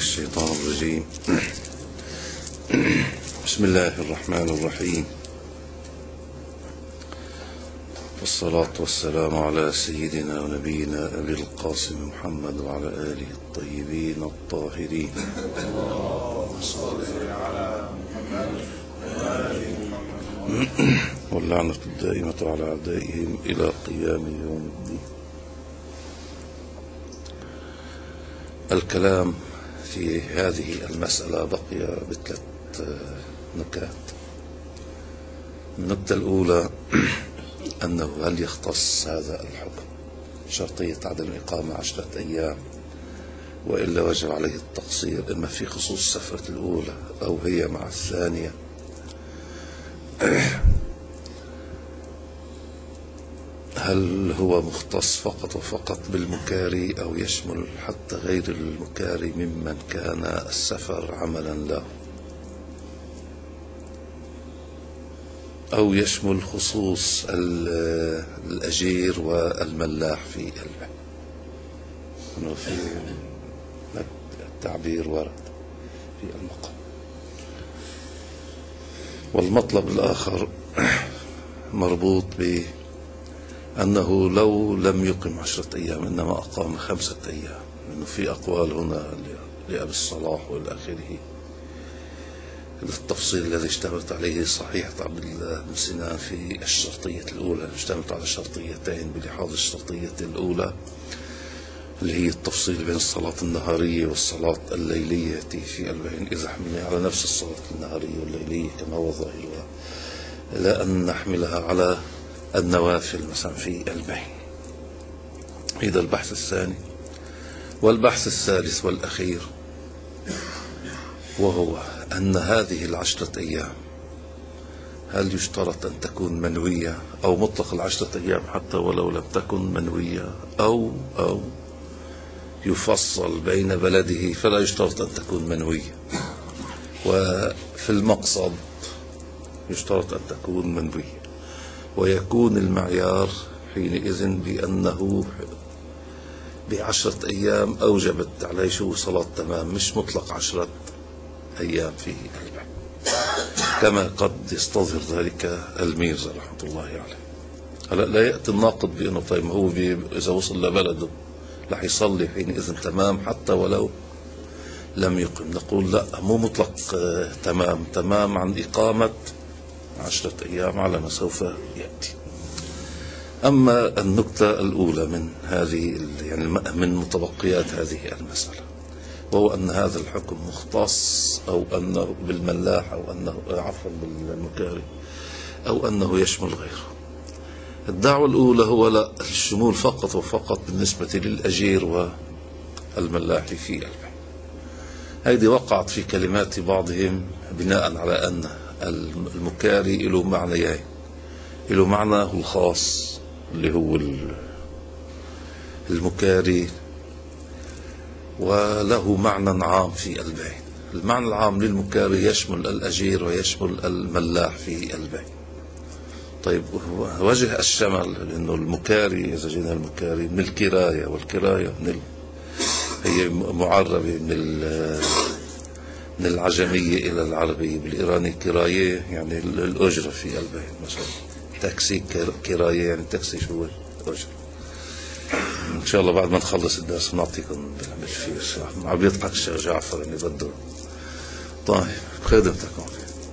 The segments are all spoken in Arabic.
الشيطان الرجيم. بسم الله الرحمن الرحيم، والصلاة والسلام على سيدنا ونبينا أبي القاسم محمد وعلى آله الطيبين الطاهرين. اللهم صل على محمد وآل محمد واللعنة الدائمة على أعدائهم إلى قيام يوم الدين. الكلام في هذه المسألة بقي بثلاث نكات. النكتة الأولى أنه هل يختص هذا الحكم شرطية عدم الإقامة 10 أيام، وإلا وجب عليه التقصير إما في خصوص السفرة الأولى أو هي مع الثانية. هل هو مختص فقط وفقط بالمكاري أو يشمل حتى غير المكاري ممن كان السفر عملا له، أو يشمل خصوص الأجير والملاح في البحر؟ أنه في التعبير ورد في المقام. والمطلب الآخر مربوط بأنه لو لم يقم 10 أيام إنما أقام 5 أيام، لأنه في أقوال هنا لأبي الصلاح والآخره التفصيل الذي اشتملت عليه صحيحة عبد الله بن سنان في الشرطية الأولى، اشتملت على شرطيتين بلحاظ الشرطية الأولى اللي هي التفصيل بين الصلاة النهارية والصلاة الليلية في البين، إذا حملنا على نفس الصلاة النهارية والليلية كما هو ظاهرها، لا أن نحملها على النوافل مثلا في البين. هذا البحث الثاني. والبحث الثالث والأخير وهو أن هذه 10 أيام هل يشترط أن تكون منوية أو مطلق 10 أيام حتى ولو لم تكن منوية، أو يفصل بين بلده فلا يشترط أن تكون منوية، وفي المقصد يشترط أن تكون منوية، ويكون المعيار حينئذ بأنه ب10 أيام أوجبت عليه صلاة تمام، مش مطلق 10 أيام في البحر، كما قد يستظهر ذلك الميرزا رحمة الله عليه. هلا لا يأتي الناقد بأنه طيب هو إذا وصل لبلده رح يصلي حينئذ تمام حتى ولو لم يقم. نقول لا، مو مطلق تمام عن إقامة 10 أيام على ما سوف يأتي. أما النكتة الأولى من هذه يعني من متبقيات هذه المسألة، وهو أن هذا الحكم مختص أو أنه بالملاح أو أنه عفوا بالمكاري أو أنه يشمل غيره. الدعوة الأولى هو لا، الشمول فقط وفقط بالنسبة للأجير والملاح في البحر. هذه وقعت في كلمات بعضهم بناء على أن المكاري له معنيين، له معنى الخاص اللي هو المكاري، وله معنى عام في البين. المعنى العام للمكاري يشمل الأجير ويشمل الملاح في البين. طيب وجه الشمل لأنه المكاري إذا جينا المكاري من الكراية، والكراية هي معربة من العجمية إلى العربية. بالإيراني كراية يعني الأجرة في البين، مثلا تاكسي كراية يعني تاكسي شو أجرة. إن شاء الله بعد ما نخلص الدرس نعطيكم بالفيش. عم بيضحك الشيخ جعفر اللي بده. طيب خدمتكم.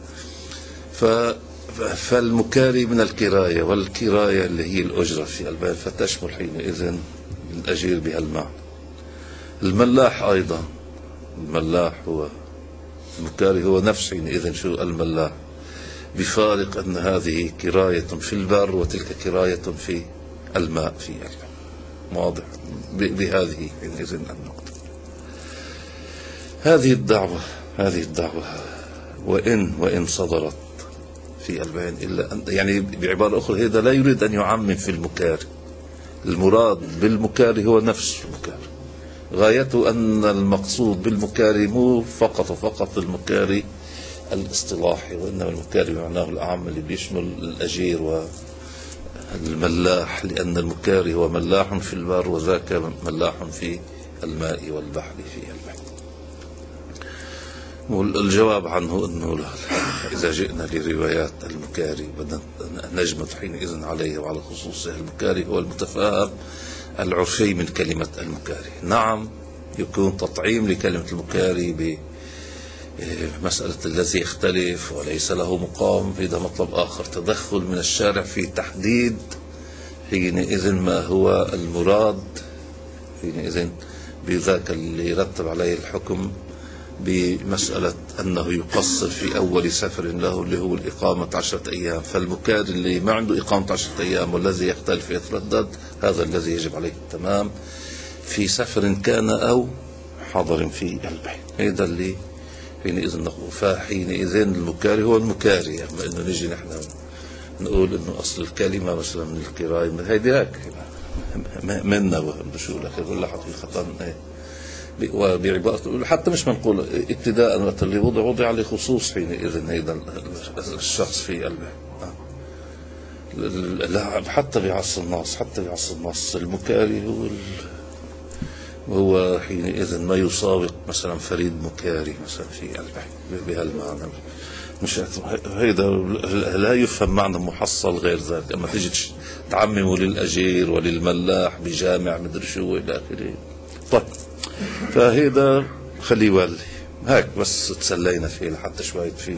فالمكاري من الكراية، والكراية اللي هي الأجرة في البين، فتشمل حينئذ الأجير بهالمعنى. الملاح أيضا، الملاح هو المكاري هو نفس حينئذ شو الملاح، بفارق أن هذه كراية في البر وتلك كراية في الماء في البر. واضح بهذه حينئذ النقطة. هذه الدعوة وإن صدرت في البين، إلا أن يعني بعبارة أخرى هذا لا يريد أن يعمم في المكاري. المراد بالمكاري هو نفس المكاري، غايته أن المقصود بالمكاري مو فقط وفقط المكاري الاصطلاحي، وإنما المكاري بمعناه الأعم اللي بيشمل الأجير والملاح، لأن المكاري هو ملاح في البر وذاك ملاح في الماء والبحر في البحر. والجواب عنه أنه لا، إذا جئنا لروايات المكاري بدنا نجمد حينئذ عليه وعلى خصوصه. المكاري هو المتفاهم العرفي من كلمة المكاري. نعم يكون تطعيم لكلمة المكاري بمسألة الذي يختلف وليس له مقام، في ده مطلب آخر. تدخل من الشارع في تحديد حينئذ ما هو المراد حينئذ بذاك اللي يرتب عليه الحكم بمسألة أنه يقصر في أول سفر له اللي هو الإقامة 10 أيام. فالمكاري اللي ما عنده إقامة 10 أيام والذي يختلف يتردد، هذا الذي يجب عليه التمام في سفر كان أو حضر في البيت. هذا اللي حينئذ نقول. فحينئذ المكاري هو المكاري. أما إنه نجي نحن نقول إنه أصل الكلمة مثلا من الكراي هيدي هيك منا شو لك ولا حقيقة وبعبارة حتى مش منقول ابتداء وقت اللي وضع لخصوص حينئذ هيدا الشخص في قلبه. لا حتى بعصر النص المكاري هو حينئذ ما يساوق مثلا فريد مكاري مثلا في قلبه بهالمعنى. مش هيدا لا يفهم معنى محصل غير ذلك. اما تيجي تعمموا للاجير وللملاح بجامع مدري شو الى اخره. طيب فهيدا خليه يولي هيك بس تسلينا فيه لحتى شوية فيه.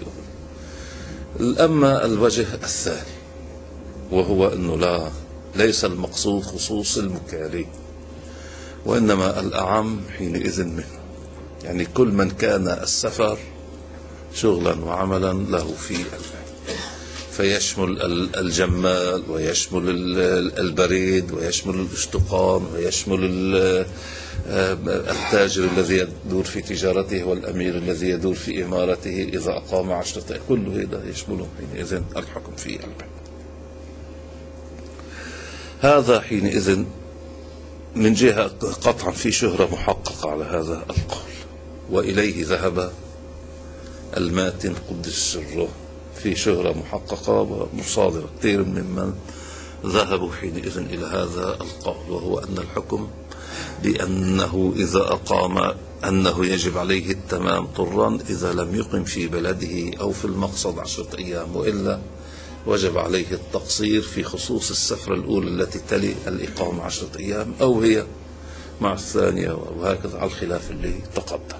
أما الوجه الثاني وهو أنه ليس المقصود خصوص المكاري، وإنما الأعم حينئذ منه. يعني كل من كان السفر شغلا وعملا له في البيت، فيشمل الجمال ويشمل البريد ويشمل الاشتقان ويشمل التاجر الذي يدور في تجارته والأمير الذي يدور في إمارته إذا أقام 10. كل هذا يشمله حينئذ الحكم في البيت. هذا حينئذ من جهة قطعا في شهرة محققة على هذا القول، وإليه ذهب الماتن قدس سره في شهرة محققة ومصادرة كثير ممن ذهبوا حينئذ إلى هذا القول، وهو أن الحكم بأنه إذا أقام أنه يجب عليه التمام طرا إذا لم يقم في بلده أو في المقصد 10 أيام، وإلا وجب عليه التقصير في خصوص السفرة الأولى التي تلي الإقامة 10 أيام أو هي مع الثانية، وهكذا على الخلاف اللي تقدم.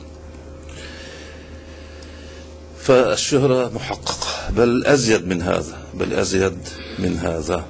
فالشهرة محققة، بل أزيد من هذا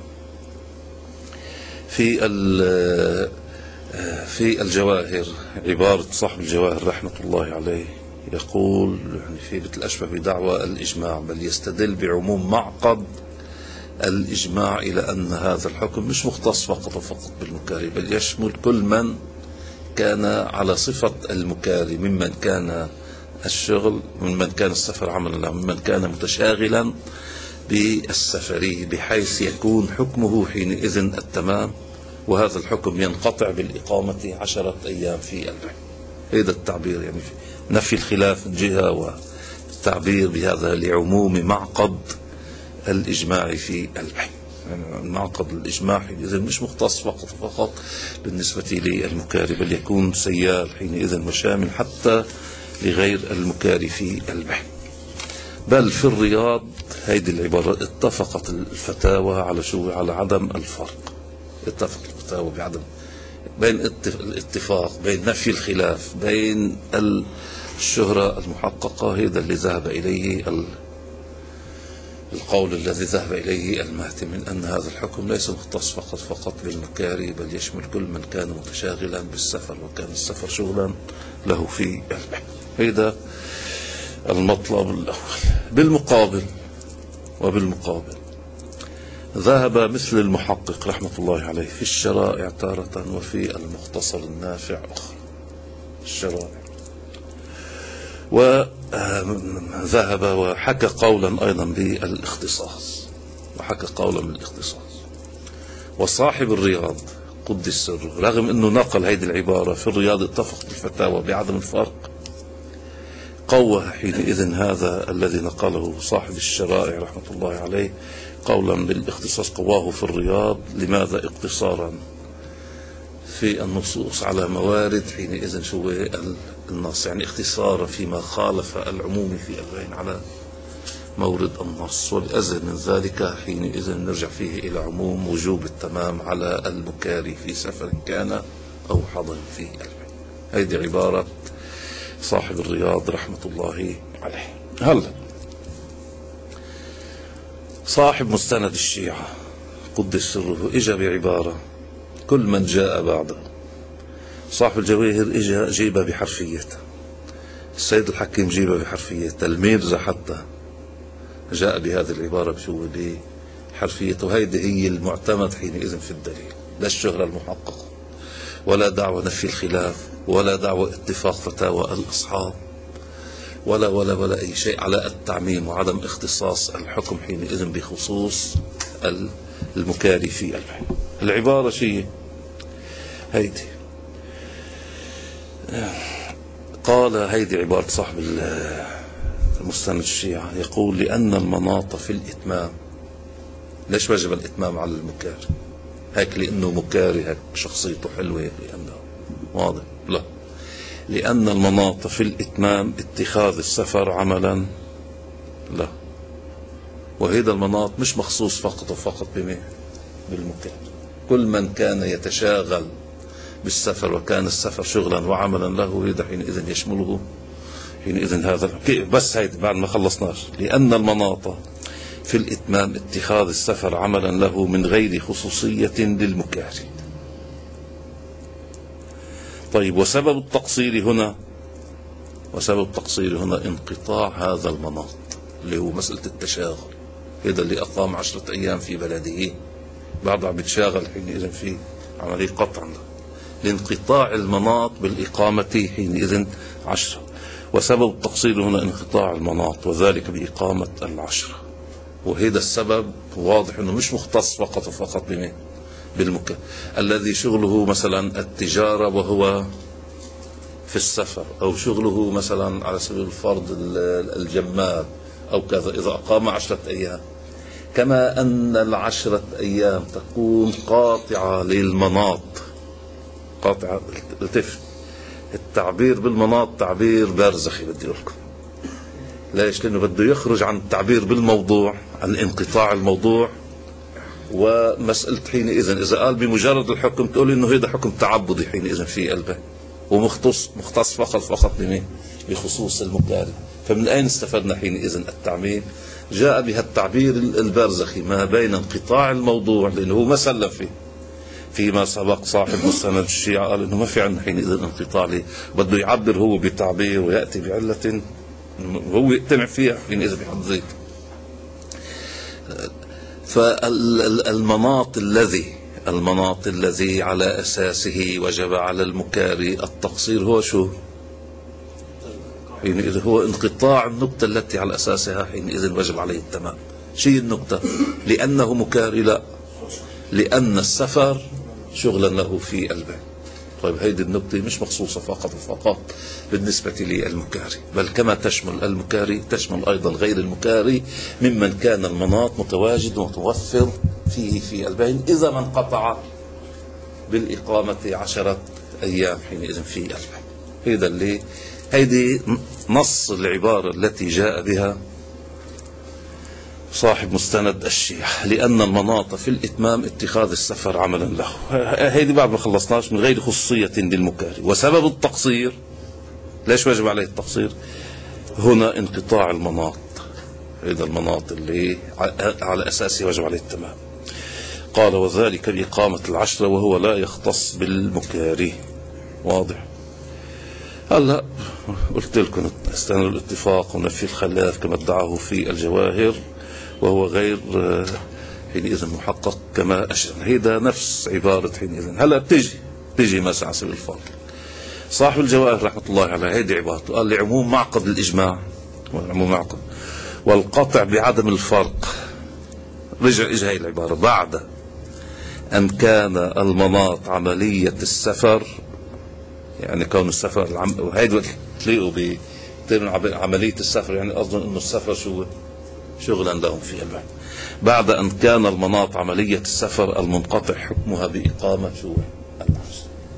في الجواهر. عبارة صاحب الجواهر رحمة الله عليه يقول يعني في الأشبه بدعوى الإجماع، بل يستدل بعموم معقد الإجماع إلى أن هذا الحكم مش مختص فقط بالمكاري، بل يشمل كل من كان على صفة المكاري، ممن كان الشغل، ممن كان السفر عملا، ممن كان متشاغلا بالسفر، بحيث يكون حكمه حينئذ التمام، وهذا الحكم ينقطع بالإقامة 10 أيام في البيت. هذا التعبير يعني نفي الخلاف من جهة، والتعبير بهذا لعموم معقد الإجماع في البيت. يعني معقد الإجماع حينئذ مش مختص فقط بالنسبة للمكاري، بل يكون سيال حينئذ وشامل حتى لغير المكاري في البيت. بل في الرياض هذه العبارة اتفقت الفتاوى على عدم الفرق. اتفق الفتاوى بعدم بين الاتفاق بين نفي الخلاف بين الشهرة المحققة. هذا اللي ذهب إليه القول الذي ذهب إليه الماتن من أن هذا الحكم ليس مختص فقط بالمكاري، بل يشمل كل من كان متشاغلا بالسفر وكان السفر شغلا له في البيت. هذا المطلب الأول. بالمقابل ذهب مثل المحقق رحمة الله عليه في الشرائع تارة وفي المختصر النافع أخرى الشرائع، وذهب وحكى قولا أيضا بالاختصاص، وصاحب الرياض قدس سره رغم أنه نقل هذه العبارة في الرياض اتفق بالفتاوى بعدم الفرق، قوى حينئذ هذا الذي نقله صاحب الشرائع رحمة الله عليه قولا بالاختصاص، قواه في الرياض. لماذا اقتصارا؟ في النصوص على موارد حينئذ شو النص، يعني اختصارا فيما خالف العموم في البين على مورد النص. والأزل من ذلك حينئذ نرجع فيه إلى عموم وجوب التمام على المكاري في سفر كان أو حضر في البين. هذه عبارة صاحب الرياض رحمة الله عليه. هلا صاحب مستند الشيعة قدس سره اجا بعبارة كل من جاء بعده. صاحب الجواهر اجا جيبها بحرفيتها، السيد الحكيم جيبها بحرفيتها، الميرزا حتى جاء بهذه العبارة بشو بحرفيته. وهيدي هي المعتمد حينئذ في الدليل، لا الشهرة المحققة ولا دعوة نفي الخلاف ولا دعوة اتفاق فتاوى الأصحاب ولا أي شيء على التعميم وعدم اختصاص الحكم حينئذ بخصوص المكاري في البين. العبارة شيء هيدي قال، هيدي عبارة صاحب المستند الشيعة، يقول لأن المناط في الإتمام. ليش وجب الإتمام على المكاري؟ هيك لأنه مكاري هيك شخصيته حلوة لأنه واضح؟ لا، لأن المناط في الإتمام اتخاذ السفر عملا لا، وهذا المناط مش مخصوص فقط وفقط بالمكاري. كل من كان يتشاغل بالسفر وكان السفر شغلا وعملا له هذا حينئذ يشمله حينئذ هذا. بس هيدا بعد ما خلصناش، لأن المناط في الإتمام اتخاذ السفر عملا له من غير خصوصية للمكاري. طيب وسبب التقصير هنا انقطاع هذا المناط اللي هو مسألة التشاغل. هذا اللي أقام 10 أيام في بلده بعد عم بيتشاغل حينئذ في عملية قطع لانقطاع المناط بالإقامة حينئذ 10. وسبب التقصير هنا انقطاع المناط وذلك بإقامة 10. وهذا السبب واضح أنه مش مختص فقط بالمكان الذي شغله مثلا التجارة وهو في السفر، أو شغله مثلا على سبيل الفرض الجمال أو كذا، إذا أقام 10 أيام. كما أن 10 أيام تكون قاطعة للمناط، قاطعة التفت. التعبير بالمناط تعبير بارزخي بدي لكم. ليش؟ لأنه بده يخرج عن التعبير بالموضوع، عن انقطاع الموضوع ومسألة حينئذ إذا قال بمجرد الحكم تقول إنه هذا حكم تعبدي حينئذ في قلبه ومختص فقط بخصوص المكاري. فمن أين استفدنا حينئذ التعميم؟ جاء بها التعبير البارزخي ما بين انقطاع الموضوع، لأنه هو ما سلم فيما سبق. صاحب مستند الشيعة قال إنه ما في عندنا حينئذ انقطاع لي، بده يعبر هو بتعبير ويأتي بعلة هو يقتنع فيها حينئذ بحد ذاته. فالمناط الذي على أساسه وجب على المكاري التقصير هو شو؟ حينئذ هو انقطاع النقطة التي على أساسها حينئذ وجب عليه التمام. شيء النقطة؟ لأنه مكاري؟ لا، لأن السفر شغلا له في البين. طيب هيدي النقطة مش مخصوصة فقط بالنسبة للمكاري، بل كما تشمل المكاري تشمل أيضا غير المكاري ممن كان المناط متواجد ومتوفر فيه في البين إذا ما انقطع بالإقامة 10 أيام حينئذ في البين. هيدي نص العبارة التي جاء بها صاحب مستند الشيعة، لأن المناط في الإتمام اتخاذ السفر عملا له. هيدي بعد ما خلصناش من غير خصوصية للمكاري. وسبب التقصير، ليش وجب عليه التقصير؟ هنا انقطاع المناط، هذا المناط اللي على أساسه وجب عليه التمام. قال وذلك بإقامة 10 وهو لا يختص بالمكاري. واضح؟ هلا قلت لكم استنوا الاتفاق ونفي الخلاف كما ادعاه في الجواهر وهو غير حينئذ محقق كما أشرنا. هذا نفس عبارة حينئذ. هلا بتجي مسعى سبيل الفرق. صاحب الجواهر رحمة الله عليه هذه عبارته، قال لعموم معقد الإجماع والقطع بعدم الفرق. رجع إجا هاي العبارة بعد أن كان المناط عملية السفر، يعني كون السفر وهيدا تلاقوا عملية السفر، يعني أظن أنه السفر شغلا لهم في البعد. بعد أن كان المناط عملية السفر المنقطع حكمها بإقامة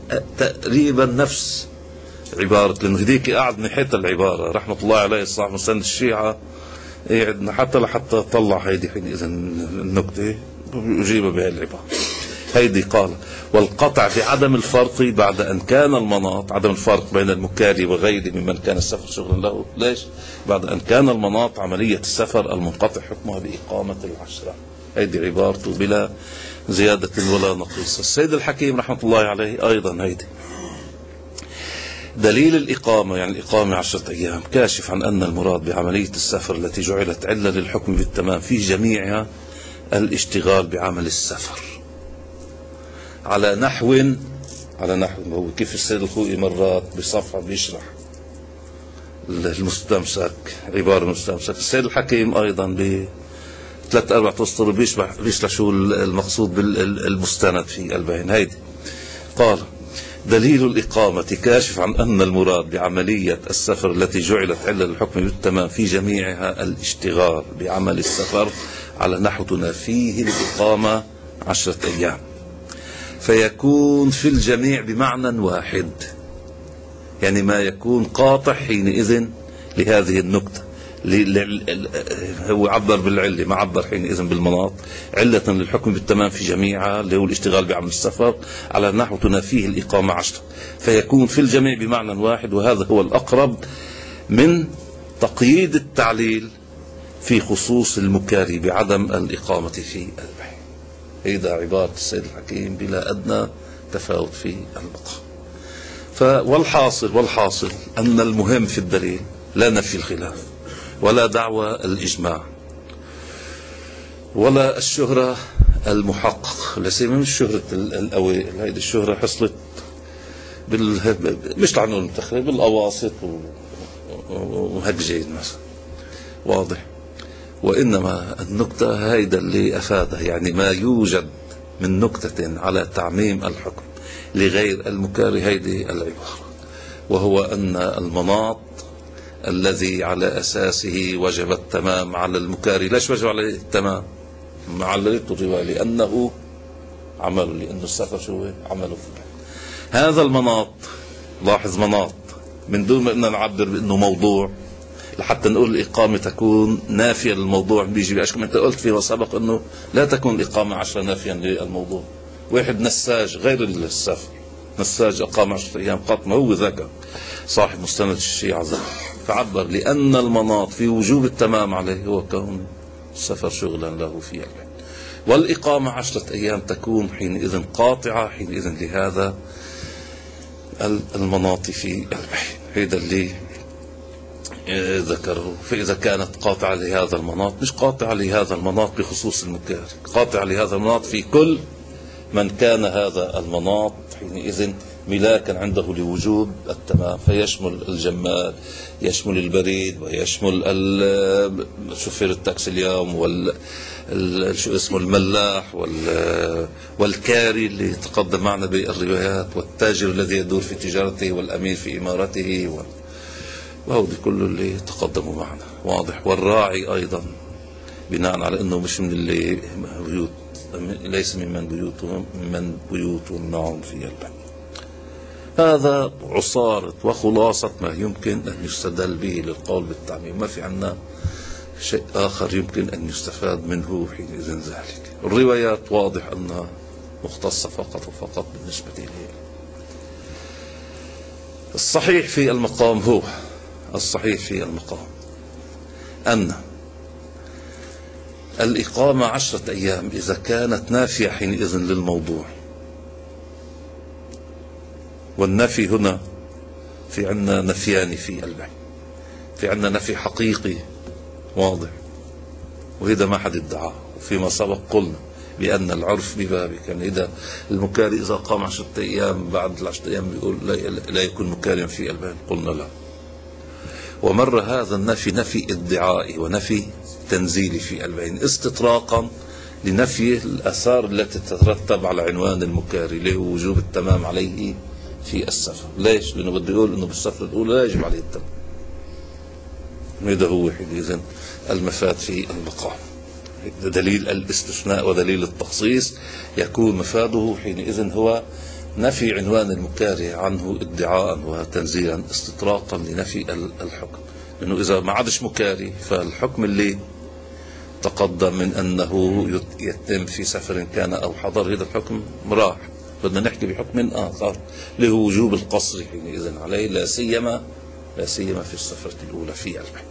تقريبا نفس عبارة، لأنه هديك قاعد نحيت العبارة رحمة الله عليه صاحب مسند الشيعة، قاعد حتى طلع هيدي حينئذ النكتة أجيب بهذه العبارة. هيدي قال: والقطع في عدم الفرق بعد أن كان المناط، عدم الفرق بين المكاري وغيره ممن كان السفر شغلا له. ليش؟ بعد أن كان المناط عملية السفر المنقطع حكمها بإقامة العشرة. هيدي عبارته بلا زيادة ولا نقص. السيد الحكيم رحمة الله عليه أيضا هيدي دليل الإقامة، يعني الإقامة 10 أيام، كاشف عن أن المراد بعملية السفر التي جعلت علة للحكم بالتمام في جميعها الاشتغال بعمل السفر على نحو هو كيف السيد الخوئي مرات بصفحة بيشرح المستمسك، عبارة مستمسك. السيد الحكيم أيضا ب3 4 أسطر بيشرح شو المقصود بالمستند في البين. هيدي قال: دليل الإقامة كاشف عن أن المراد بعملية السفر التي جعلت علة للحكم بالتمام في جميعها الاشتغال بعمل السفر على نحو تنافيه الإقامة 10 أيام، فيكون في الجميع بمعنى واحد، يعني ما يكون قاطع حينئذ لهذه النكتة. هو عبر بالعلة، ما عبر حينئذ بالمناط. علة للحكم بالتمام في جميعها اللي هو الاشتغال بعمل السفر على نحو تنافيه الإقامة 10، فيكون في الجميع بمعنى واحد. وهذا هو الأقرب من تقييد التعليل في خصوص المكاري بعدم الإقامة في البحر. هيدا عبارة السيد الحكيم بلا أدنى تفاوت في المقام. والحاصل أن المهم في الدليل لا نفي الخلاف ولا دعوى الإجماع ولا الشهرة المحقق، لا سيما من شهرة الأوائل. هيدي الشهرة حصلت مش لعنون المتخرج بالأواسط وهجين مثلا، واضح. وإنما النكتة هيدا اللي أفادها، يعني ما يوجد من نكتة على تعميم الحكم لغير المكاري، هيدي العبارة، وهو أن المناط الذي على أساسه وجب التمام على المكاري. ليش وجب عليه التمام؟ معللته الرواية لأنه عمله، لأنه السفر شو عمله في هذا المناط. لاحظ مناط من دون ما أن نعبر بأنه موضوع، لحتى نقول الإقامة تكون نافية للموضوع. بيجي بأشكال أنت قلت فيما سبق أنه لا تكون الإقامة 10 نافيا للموضوع. واحد نساج غير السفر، نساج أقام 10 أيام قط، ما هو ذكر صاحب مستند الشيعة ذكر، فعبر لأن المناط في وجوب التمام عليه هو كون السفر شغلا له في البيت، والإقامة 10 أيام تكون حينئذ قاطعة حينئذ لهذا المناط في البحر. هذا اللي ذكره. فإذا كانت قاطعة لهذا المناط، مش قاطعة لهذا المناط بخصوص المكاري، قاطعة لهذا المناط في كل من كان هذا المناط حينئذ ملاكا عنده لوجوب التمام، فيشمل الجمال، يشمل البريد، ويشمل شوفير التاكسي اليوم، شو اسمه الملاح، والكاري اللي تقدم معنا بالروايات، والتاجر الذي يدور في تجارته، والأمير في إمارته، وهو كله اللي تقدموا معنا، واضح. والراعي أيضا بناء على أنه مش من اللي بيوت، ليس من بيوتهم نوم في البيت. هذا عصارة وخلاصة ما يمكن أن يستدل به للقول بالتعميم. ما في عنا شيء آخر يمكن أن يستفاد منه حينئذ ذلك. الروايات واضح أنها مختصة فقط وفقط بالنسبة لي. الصحيح في المقام أن الإقامة 10 أيام إذا كانت نافية حينئذ للموضوع. والنفي هنا في عنا نفيان في البيت، في عنا نفي حقيقي واضح، وهذا ما حد ادعاه. وفيما سبق قلنا بأن العرف ببابك، يعني إذا المكاري إذا قام 10 أيام بعد 10 أيام بيقول لا يكون مكاريا في البيت، قلنا لا. ومر هذا النفي نفي ادعائي ونفي تنزيلي في البين، استطراقا لنفي الآثار التي تترتب على عنوان المكاري، اللي هو وجوب التمام عليه في السفر. ليش؟ لأنه بده يقول أنه بالسفر الأولى لا يجب عليه التمام. هذا هو حينئذ المفاد في المقام. دليل الاستثناء ودليل التخصيص يكون مفاده حينئذ هو نفي عنوان المكاره عنه ادعاء وتنزيلا استطراقا لنفي الحكم، لأنه إذا ما عادش مكاره فالحكم اللي تقدم من أنه يتم في سفر كان أو حضر هذا الحكم راح، بدنا نحكي بحكم آخر اللي هو وجوب القصر حينئذ عليه، لا سيما في السفرة الأولى في البيع.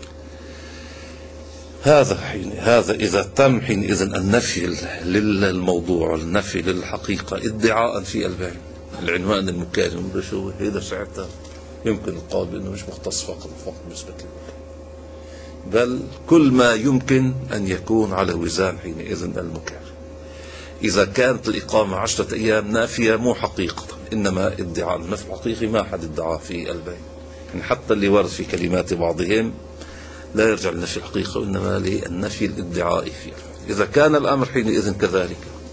هذا إذا تم حينئذ النفي للموضوع، النفي للحقيقة ادعاء في البيع، العنوان المكاره شو هذا ساعتها يمكن القول بأنه مش مختص فقط بالنسبة له، بل كل ما يمكن أن يكون على وزان حينئذ المكاره. إذا كانت الإقامة 10 أيام نافية مو حقيقة إنما ادعاء، النفي الحقيقي ما حد ادعاه في البيع، يعني حتى اللي ورد في كلمات بعضهم لا يرجع للنفي الحقيقة وإنما للنفي الادعائي فيه. إذا كان الأمر حينئذ كذلك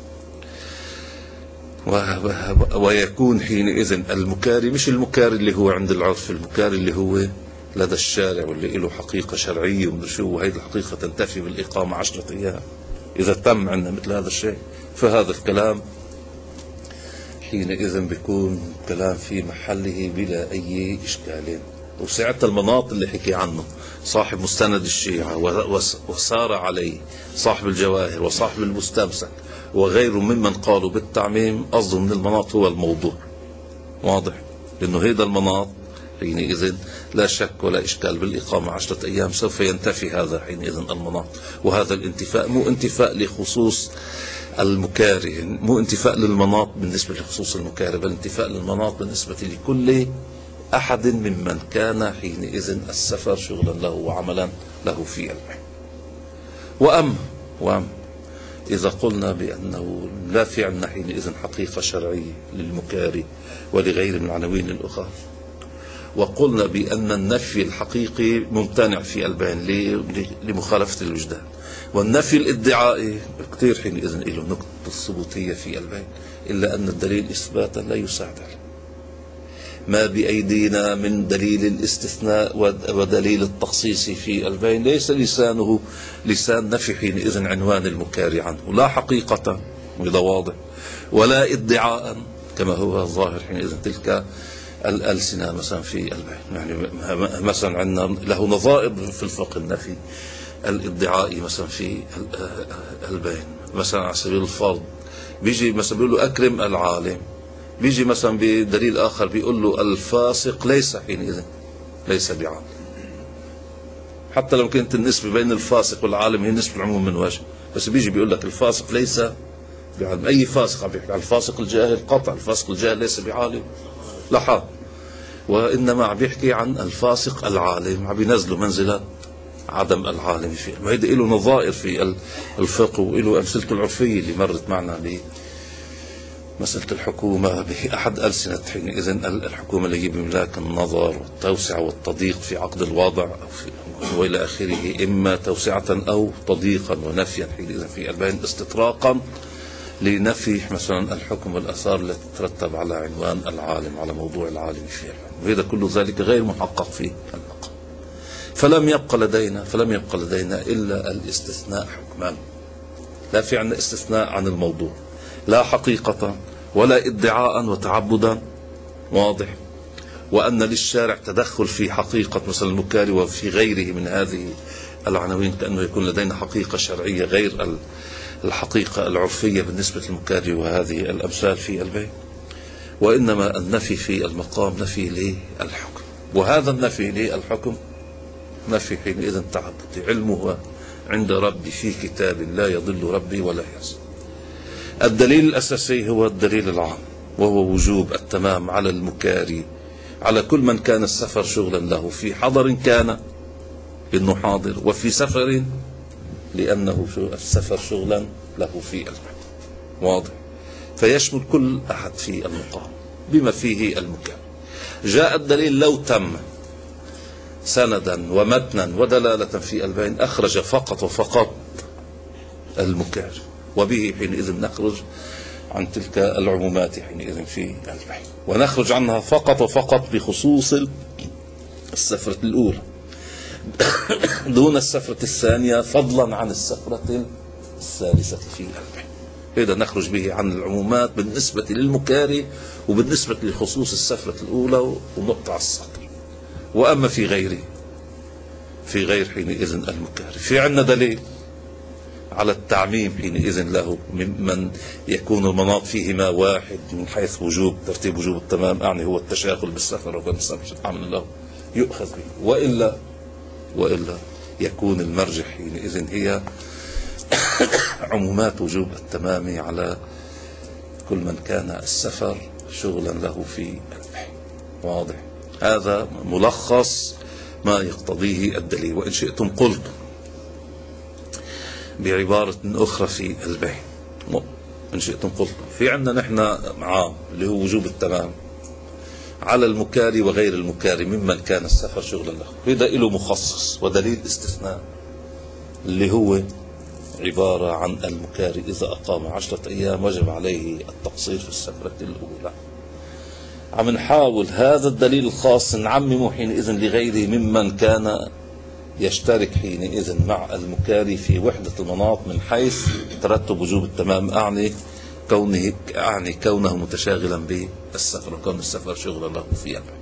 ويكون حينئذ المكاري مش المكاري اللي هو عند العرف، المكاري اللي هو لدى الشارع واللي له حقيقة شرعية وهي الحقيقة تنتفي بالإقامة 10 أيام، إذا تم عندنا مثل هذا الشيء فهذا الكلام حينئذ بيكون كلام في محله بلا أي إشكال. وساعتها المناط اللي حكي عنه صاحب مستند الشيعة وسار عليه صاحب الجواهر وصاحب المستمسك وغيره ممن قالوا بالتعميم، قصده من المناط هو الموضوع، واضح؟ لأنه هذا المناط حينئذ لا شك ولا إشكال بالإقامة 10 أيام سوف ينتفي هذا حينئذ المناط. وهذا الانتفاء مو انتفاء لخصوص المكاره، مو انتفاء للمناط بالنسبة لخصوص المكاره، بل انتفاء للمناط بالنسبة لكل أحد ممن كان حينئذ السفر شغلا له وعملا له في البيع. وأما إذا قلنا بأنه لا في عندنا حينئذ حقيقة شرعية للمكاره ولغير من العناوين الأخرى، وقلنا بأن النفي الحقيقي ممتنع في البيع لمخالفة الوجدان، والنفي الادعائي كثير حينئذ له نقطة الثبوتية في البيع، إلا أن الدليل إثباتا لا يساعد عليه. ما بأيدينا من دليل الاستثناء ودليل التخصيص في البيع ليس لسانه لسان نفي حينئذ عنوان المكاره عنه، لا حقيقة وإذا واضح ولا ادعاء كما هو الظاهر حينئذ تلك الألسنة مثلا في البيع. يعني مثلا عندنا له نظائر في الفقه النفي الادعائي مثلا في البيع، مثلا على سبيل الفرض بيجي مثلا بيقول له أكرم العالم، بيجي مثلا بدليل آخر بيقول له الفاسق ليس حينئذ ليس بعالم، حتى لو كانت النسبة بين الفاسق والعالم هي نسبة العموم من وجه، بس بيجي بيقول لك الفاسق ليس بعالم. أي فاسق عم بيحكي عن الفاسق الجاهل؟ قطع الفاسق الجاهل ليس بعالم، لا، وإنما عم بيحكي عن الفاسق العالم، عم بينزله منزلة عدم العالم فيه. وهيدا له نظائر في الفقه وله أمثلته العرفية اللي مرت معنا مسألة الحكومة بأحد ألسنة حينئذ الحكومة اللي بملاك النظر والتوسعة والتضييق في عقد الوضع وإلى آخره، إما توسعة أو تضييقا ونفيا حينئذ في البيع استطراقا لنفي مثلا الحكم والأثار التي تترتب على عنوان العالم، على موضوع العالم في البيع، وهذا كل ذلك غير محقق في المقام. فلم يبقى لدينا إلا الاستثناء حكما. لا في عندنا استثناء عن الموضوع، لا حقيقة ولا ادعاء وتعبدا، واضح؟ وأن للشارع تدخل في حقيقة مثلا المكاره وفي غيره من هذه العناوين، كأنه يكون لدينا حقيقة شرعية غير الحقيقة العرفية بالنسبة للمكاره وهذه الأمثال في البيع. وإنما النفي في المقام نفي للحكم، وهذا النفي للحكم نفي حينئذ تعبدي، علمه عند ربي في كتاب لا يضل ربي ولا ينسى. الدليل الأساسي هو الدليل العام، وهو وجوب التمام على المكاري، على كل من كان السفر شغلا له، في حضر كان إنه حاضر، وفي سفر لأنه السفر شغلا له في البيع، واضح؟ فيشمل كل أحد في المقام بما فيه المكاري. جاء الدليل لو تم سندا ومتنا ودلالة في البيع أخرج فقط وفقط المكاري، وبه حينئذ نخرج عن تلك العمومات حينئذ في البيع، ونخرج عنها فقط وفقط بخصوص السفرة الأولى دون السفرة الثانية، فضلا عن السفرة الثالثة في البيع. هذا نخرج به عن العمومات بالنسبة للمكاري وبالنسبة لخصوص السفرة الأولى ونقطع على السطر. وأما في غير حينئذ المكاري في عندنا دليل على التعميم حينئذ له ممن يكون المناط فيهما واحد من حيث ترتيب وجوب التمام، يعني هو التشاغل بالسفر وكان السفر عمل له يؤخذ به، وإلا يكون المرجح حينئذ هي عمومات وجوب التمام على كل من كان السفر شغلا له في البحث. واضح؟ هذا ملخص ما يقتضيه الدليل. وإن شئتم قلت بعبارة أخرى في البيع، إن شئتم قلت في عندنا نحن عام اللي هو وجوب التمام على المكاري وغير المكاري ممن كان السفر شغلا له. هذا له مخصص ودليل استثناء اللي هو عبارة عن المكاري إذا أقام 10 أيام وجب عليه التقصير في السفرة الأولى. عم نحاول هذا الدليل الخاص نعممه حينئذ لغيره ممن كان يشترك حينئذ مع المكاري في وحدة المناط من حيث ترتب وجوب التمام، أعني كونه متشاغلا بالسفر وكون السفر شغلا له في البحث.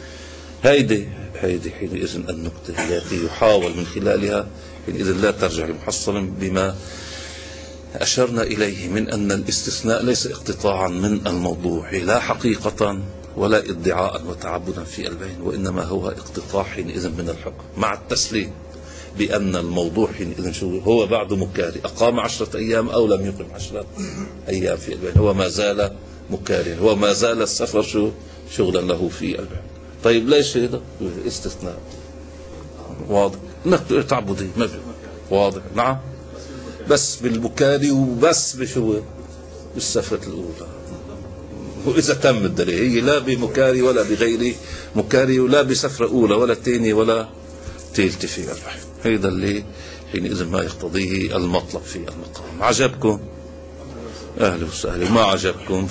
هيدي حينئذ النكتة التي يحاول من خلالها حينئذ لا ترجع لمحصل بما أشرنا إليه من أن الاستثناء ليس اقتطاعا من الموضوع لا حقيقة ولا ادعاء وتعبدا في البين، وإنما هو اقتطاع حينئذ من الحكم مع التسليم بأن الموضوع حينئذ شو هو بعد مكاري أقام 10 أيام أو لم يقم 10 أيام في البين، هو ما زال مكاري، هو ما زال السفر شغلا له في البين. طيب ليش هذا استثناء؟ واضح نقطة تعبدي ما في واضح. نعم بس بالمكاري وبس بالسفرة الأولى، وإذا تم الدليل هي لا بمكاري ولا بغير مكاري ولا بسفرة أولى ولا تاني ولا تالتة في البحث. هذا اللي حينئذ ما يقتضيه المطلب في المقام. عجبكم؟ أهلا وسهلا. ما عجبكم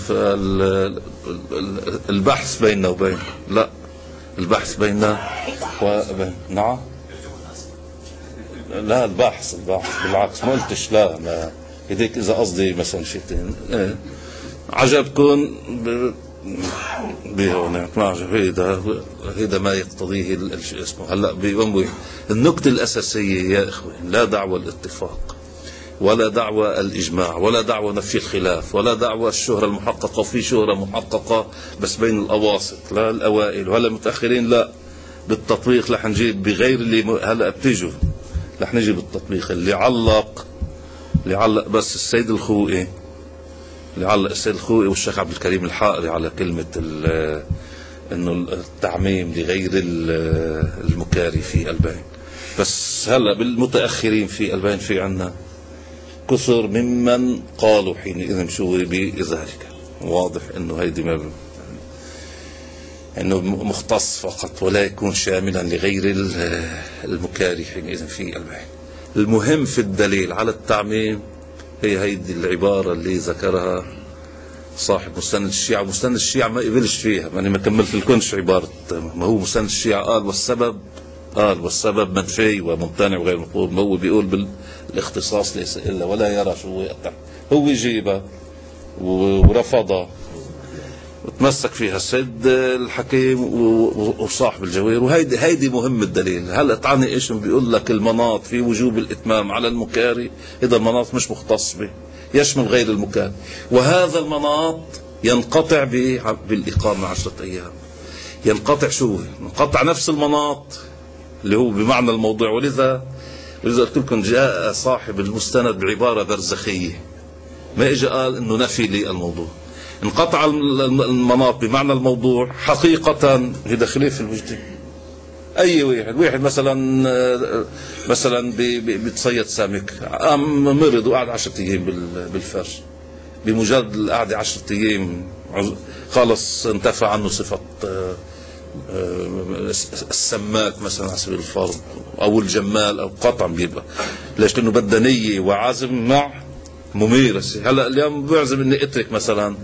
فالبحث بيننا وبين لا البحث بيننا وبين نعم لا البحث بالعكس ما قلتش لا هديك إذا قصدي مثلا شيئين عجبكم بهون ما عجب هيدا ما يقتضيه اسمه. هلا النقطة الأساسية يا إخوة لا دعوة الاتفاق ولا دعوة الإجماع ولا دعوة نفي الخلاف ولا دعوة الشهرة المحققة، وفي شهرة محققة بس بين الأواسط لا الأوائل ولا المتأخرين، لا بالتطبيق رح نجيب بغير اللي هلا بتيجوا رح نجي بالتطبيق اللي علق بس السيد الخوئي والشيخ عبد الكريم الحائري على كلمة انه التعميم لغير المكاري في البين. بس هلا بالمتأخرين في البين في عنا كثر ممن قالوا حينئذ شو بذلك. واضح انه هيدي ما انه مختص فقط ولا يكون شاملا لغير المكاري حينئذ في البين. المهم في الدليل على التعميم هي هيدي العبارة اللي ذكرها صاحب مستند الشيعة. مستند الشيعة ما قبلش فيها، يعني ما كملت لكمش عبارة ما هو مستند الشيعة قال والسبب منفي وممتنع وغير مقبول. ما هو بيقول بالاختصاص ليس إلا ولا يرى شو هو يجيبها ورفضها وتمسك فيها السيد الحكيم وصاحب الجوير. وهيدي مهم الدليل. هلا تعني ايش بيقول لك المناط في وجوب الاتمام على المكاري، اذا المناط مش مختص به يشمل غير المكاري، وهذا المناط ينقطع بالاقامه 10 ايام. ينقطع ينقطع نفس المناط اللي هو بمعنى الموضوع. ولذا قلت لكم جاء صاحب المستند بعباره برزخيه، ما اجى قال انه نفي للموضوع. انقطع المناط بمعنى الموضوع حقيقة هذا خلاف المجتمع. أي واحد مثلا بتصيد سمك مرض وقعد 10 أيام بالفرش، بمجرد القعدة 10 أيام خلص انتفع عنه صفة السماك مثلا على سبيل الفرض أو الجمال أو قطعا بيبقى ليش؟ لأنه بدنية وعزم مع ممارسة. هلا اليوم بعزم اني اترك مثلا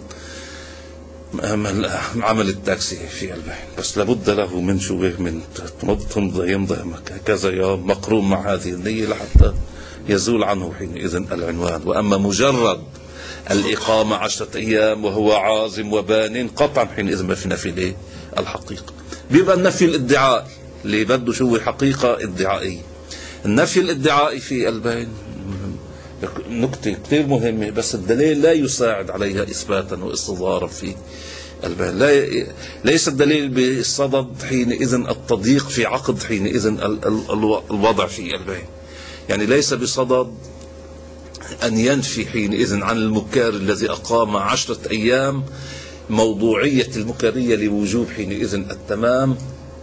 عمل التاكسي في البحث، بس لابد له من من يمضي كذا يوم مقرون مع هذه النية لحتى يزول عنه حينئذ العنوان. واما مجرد الإقامة 10 أيام وهو عازم وبان، قطعا حينئذ ما في نفي الحقيقة. بيبقى النفي الادعائي اللي بده شو حقيقة ادعائية. النفي الادعائي في البين نكتة كتير مهمة، بس الدليل لا يساعد عليها إثباتا واستظهارا في البين. ليس الدليل بالصدد حينئذ التضييق في عقد حينئذ الوضع في البين. يعني ليس بصدد أن ينفي حينئذ عن المكار الذي أقام 10 أيام موضوعية المكارية لوجوب حينئذ التمام،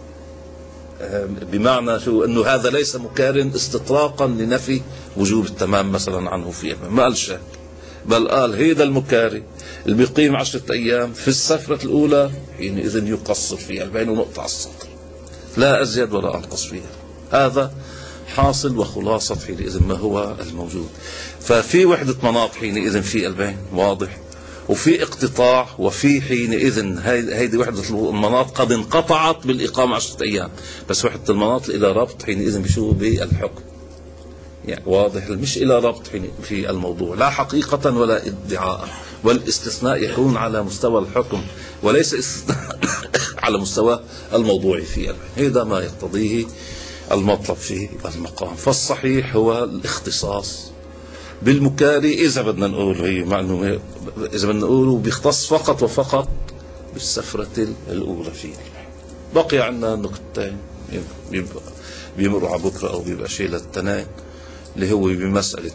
بمعنى شو أنه هذا ليس مكار استطلاقا لنفي وجوب التمام مثلا عنه في البين. ما قال شيء، بل قال هيدا المكاري اللي بيقيم 10 أيام في السفرة الأولى حينئذ يقصر في البين ونقطع السطر، لا أزيد ولا أنقص فيها. هذا حاصل وخلاصة حينئذ ما هو الموجود. ففي وحدة مناط حينئذ في البين واضح، وفي اقتطاع، وفي حينئذ هيدي وحدة المناط قد انقطعت بالإقامة 10 أيام، بس وحدة المناط إلى ربط حينئذ بشو بالحكم، يعني واضح، مش إلى ربط في الموضوع لا حقيقة ولا ادعاء، والاستثناء يكون على مستوى الحكم وليس استثناء على مستوى الموضوع في البين. هذا ما يقتضيه المطلب في المقام. فالصحيح هو الاختصاص بالمكاري إذا بدنا نقول هي معلومة، إذا بدنا نقوله بيختص فقط وفقط بالسفرة الأولى فيه. بقي عندنا نقطتين بيمروا على بكرة أو بيبقى شيء للتنين، اللي هو بمسألة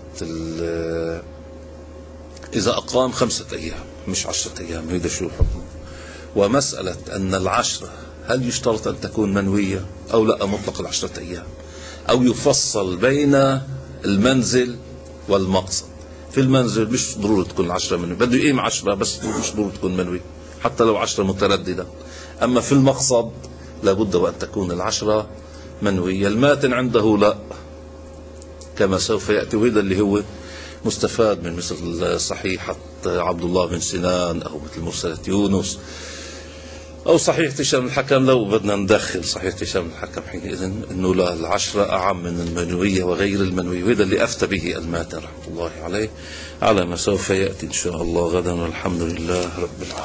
إذا أقام 5 أيام مش 10 أيام هيدا شو حكمه، ومسألة أن 10 هل يشترط أن تكون منوية أو لا مطلق 10 أيام، أو يفصل بين المنزل والمقصد. في المنزل مش ضروري تكون 10 منوية، بده يقيم 10 بس مش ضروري تكون منوية حتى لو 10 مترددة. أما في المقصد لابد وأن تكون 10 منوية. الماتن عنده لا، كما سوف يأتي، وهذا اللي هو مستفاد من مثل صحيحة عبد الله بن سنان أو مثل مرسلة يونس أو صحيح هشام الحكم. لو بدنا ندخل صحيح هشام الحكم حينئذ أنه لا، 10 أعم من المنوية وغير المنوية، وهذا اللي أفتى به الماتن رحمة الله عليه، على ما سوف يأتي إن شاء الله غدا، والحمد لله رب العالمين.